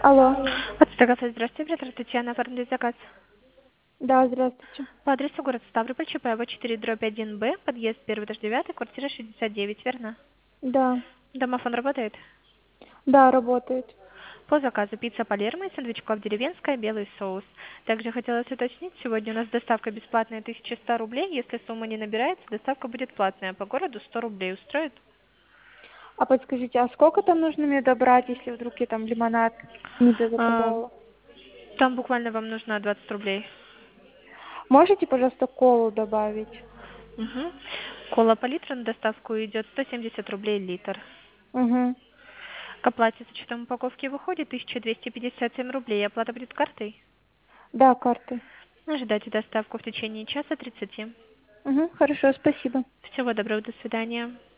Алло. Здравствуйте, оператор Татьяна, оформили заказ. Да, здравствуйте. По адресу город Ставрополь, ЧП 4/1Б, подъезд 1-9, квартира 69, верно? Да. Домофон работает? Да, работает. По заказу пицца Палермо и сэндвичков деревенская, белый соус. Также хотелось уточнить, сегодня у нас доставка бесплатная 1100 рублей. Если сумма не набирается, доставка будет платная. По городу 100 рублей. Устроит? А подскажите, а сколько там нужно мне добрать, если вдруг я там лимонад не А, дозаказала? Там буквально вам нужно 20 рублей. Можете, пожалуйста, колу добавить? Угу. Кола по литру на доставку идет 170 рублей литр. Угу. К оплате с учетом упаковки выходит 1257 рублей. Оплата будет картой? Да, картой. Ожидайте доставку в течение часа 30. Угу, хорошо, спасибо. Всего доброго, до свидания.